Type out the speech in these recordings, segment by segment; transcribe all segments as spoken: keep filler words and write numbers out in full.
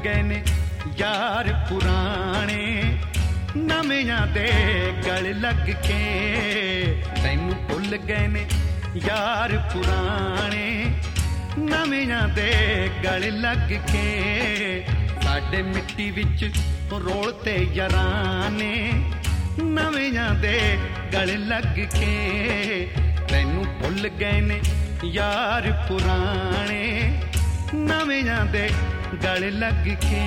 ਗਏ ਨੇ ਯਾਰ ਪੁਰਾਣੇ ਨਵਿਆਂ ਦੇ ਗਲ ਲੱਗ ਕੇ ਤੈਨੂੰ ਭੁੱਲ ਗਏ ਨੇ ਯਾਰ ਪੁਰਾਣੇ ਨਵਿਆਂ ਦੇ ਗਲ ਲੱਗ ਕੇ ਸਾਡੇ ਮਿੱਟੀ ਵਿੱਚ ਰੋਲ ਤੇ ਯਾਰਾਂ ਨੇ ਨਵਿਆਂ ਦੇ ਗਲ ਲੱਗ ਕੇ ਤੈਨੂੰ ਭੁੱਲ ਗਏ ਨੇ ਯਾਰ ਪੁਰਾਣੇ ਨਵਿਆਂ ਦੇ ਗਲ ਲੱਗ ਕੇ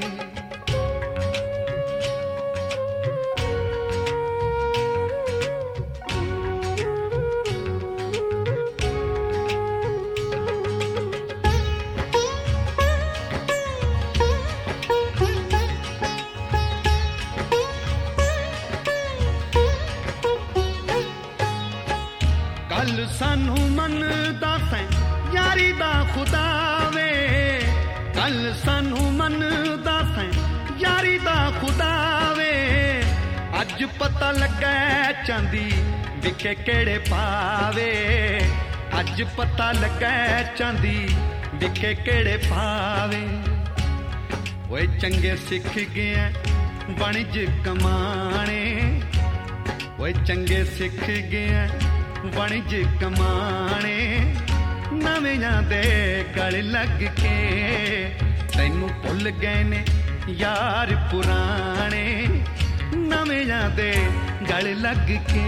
ਕੱਲ ਸਾਨੂੰ ਮੰਨਦਾ ਸੈਂ ਯਾਰੀ ਦਾ ਖੁਦਾ ਵੇ ਕੱਲ ਸਾਨੂੰ ਮੰਨਦਾ ਸੈਂ ਯਾਰੀ ਦਾ ਖੁਦਾ ਵੇ ਅੱਜ ਪਤਾ ਲੱਗਾ ਚਾਂਦੀ ਵਿਕੇ ਕਿਹੜੇ ਪਾਵੇ ਅੱਜ ਪਤਾ ਲੱਗਾ ਚਾਂਦੀ ਵਿਕੇ ਕਿਹੜੇ ਪਾਵੇ ਓਏ ਚੰਗੇ ਸਿੱਖ ਗਏ ਵਣਜ ਕਮਾਣੇ ਓਏ ਚੰਗੇ ਸਿੱਖ ਗਏ ਵਣਜ ਕਮਾਣੇ ਨਵਿਆਂ ਦੇ ਗਲ ਲੱਗ ਕੇ ਤੈਨੂੰ ਭੁੱਲ ਗਏ ਨੇ ਯਾਰ ਪੁਰਾਣੇ ਨਵਿਆਂ ਦੇ ਗਲ ਲੱਗ ਕੇ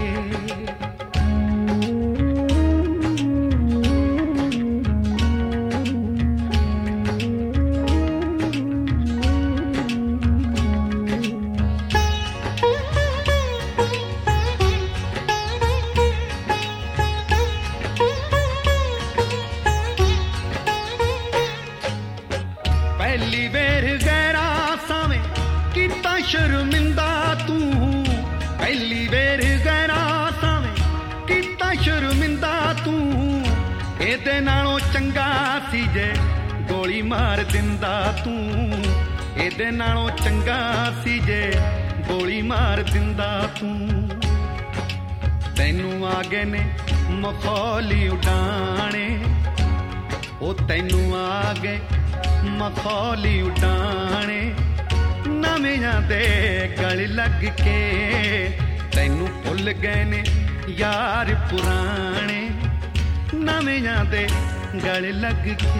ਪਹਿਲੀ ਵੇਰ ਗੈਰਾ ਸਾਵੇਂ ਕੀਤਾ ਸ਼ਰਮਿੰਦਾ ਤੂੰ ਪਹਿਲੀ ਵੇਰ ਗੈਰਾ ਸਾਵੇਂ ਕੀਤਾ ਸ਼ਰਮਿੰਦਾ ਤੂੰ ਇਹਦੇ ਨਾਲੋਂ ਚੰਗਾ ਸੀ ਜੇ ਗੋਲੀ ਮਾਰ ਦਿੰਦਾ ਤੂੰ ਇਹਦੇ ਨਾਲੋਂ ਚੰਗਾ ਸੀ ਜੇ ਗੋਲੀ ਮਾਰ ਦਿੰਦਾ ਤੂੰ ਤੈਨੂੰ ਆ ਗਏ ਨੇ ਮਖੌਲੀ ਉਡਾਣੇ ਉਹ ਤੈਨੂੰ ਆ ਗਏ ਮਖੌਲੀ ਉਡਾਣੇ ਨਵਿਆਂ ਦੇ ਗਲ ਲੱਗ ਕੇ ਤੈਨੂੰ ਭੁੱਲ ਗਏ ਨੇ ਯਾਰ ਪੁਰਾਣੇ ਨਵਿਆਂ ਦੇ ਗਲ ਲੱਗ ਕੇ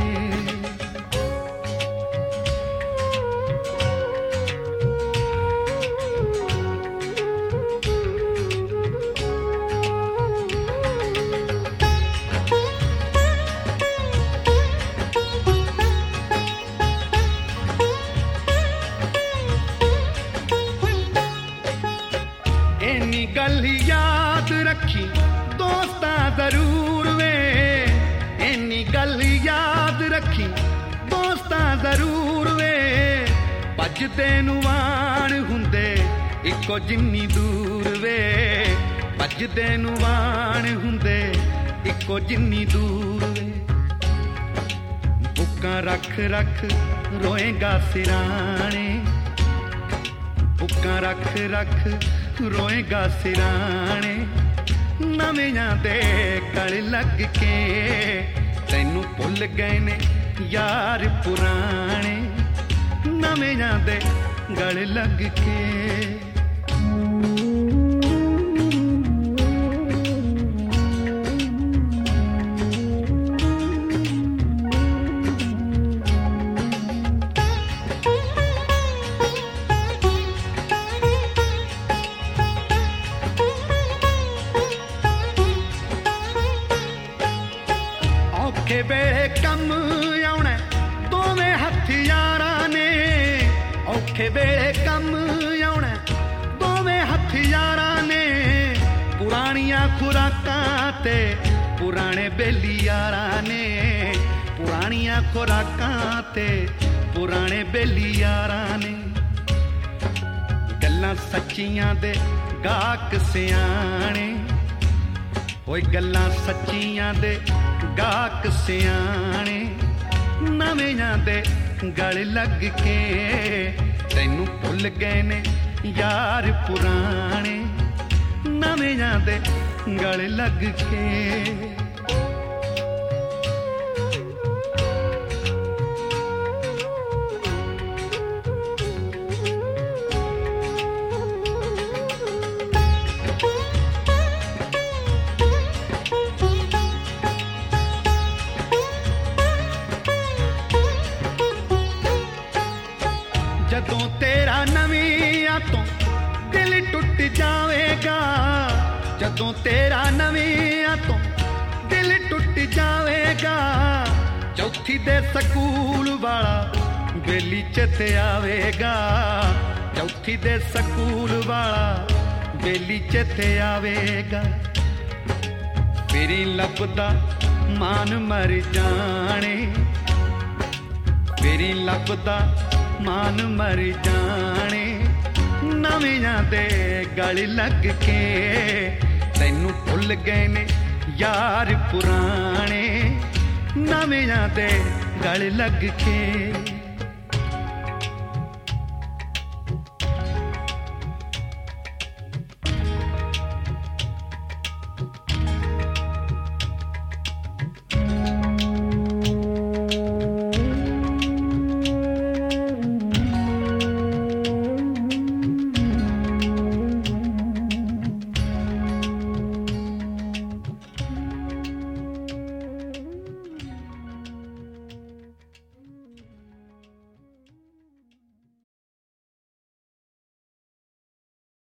ਇੰਨੀ ਗੱਲ ਯਾਦ ਰੱਖੀ ਦੋਸਤਾਂ ਜ਼ਰੂਰ ਵੇ ਇੰਨੀ ਗੱਲ ਯਾਦ ਰੱਖੀ ਦੋਸਤਾਂ ਜ਼ਰੂਰ ਵੇ ਭੱਜਦੇ ਨੂੰ ਵਾਣ ਹੁੰਦੇ ਇੱਕੋ ਜਿੰਨੀ ਦੂਰ ਵੇ ਭੱਜਦੇ ਨੂੰ ਵਾਣ ਹੁੰਦੇ ਇੱਕੋ ਜਿੰਨੀ ਦੂਰ ਵੇ ਬੁੱਕਾਂ ਰੱਖ ਰੱਖ ਰੋਏਗਾ ਸਿਰਾਣੇ ਬੁੱਕਾਂ ਰੱਖ ਰੱਖ ਰੋਏਗਾ ਸਿਰਾਣੇ ਨਵਿਆਂ ਦੇ ਗਲ ਲੱਗ ਕੇ ਤੈਨੂੰ ਭੁੱਲ ਗਏ ਨੇ ਯਾਰ ਪੁਰਾਣੇ ਨਵਿਆਂ ਦੇ ਗਲ ਲੱਗ ਕੇ ਔਖੇ ਵੇਲੇ ਕੰਮ ਆਉਣਾ ਦੋਵੇਂ ਹਥਿਆਰਾਂ ਨੇ ਔਖੇ ਵੇਲੇ ਕੰਮ ਆਉਣਾ ਦੋਵੇਂ ਹਥਿਆਰਾਂ ਨੇ ਪੁਰਾਣੀਆਂ ਖੁਰਾਕਾਂ ਤੇ ਪੁਰਾਣੇ ਬੇਲੀ ਯਾਰਾਂ ਨੇ ਪੁਰਾਣੀਆਂ ਖੁਰਾਕਾਂ ਤੇ ਪੁਰਾਣੇ ਬੇਲੀ ਯਾਰਾਂ ਨੇ ਗੱਲਾਂ ਸੱਚੀਆਂ ਦੇ ਗਾਹਕ ਸਿਆਣੇ ਓਏ ਗੱਲਾਂ ਸੱਚੀਆਂ ਦੇ ਗਾਹਕ ਸਿਆਣੇ ਨਵਿਆਂ ਦੇ ਗਲ ਲੱਗ ਕੇ ਤੈਨੂੰ ਭੁੱਲ ਗਏ ਨੇ ਯਾਰ ਪੁਰਾਣੇ ਨਵਿਆਂ ਦੇ ਗਲ ਲੱਗ ਕੇ टुट जावेगा जदों तेरा नवियां तो दिल टुट जावेगा। चौथी दे सकूल वाला बेली चेते आवेगा। चौथी दे सकूल वाला बेली चेते आवेगा। फिरी लभदा मान मर जाने, फिरी लभदा मान मर जाने। नवियां दे गल लग के तैनू भुल गए ने यार पुराने। नवियां दे गल लग के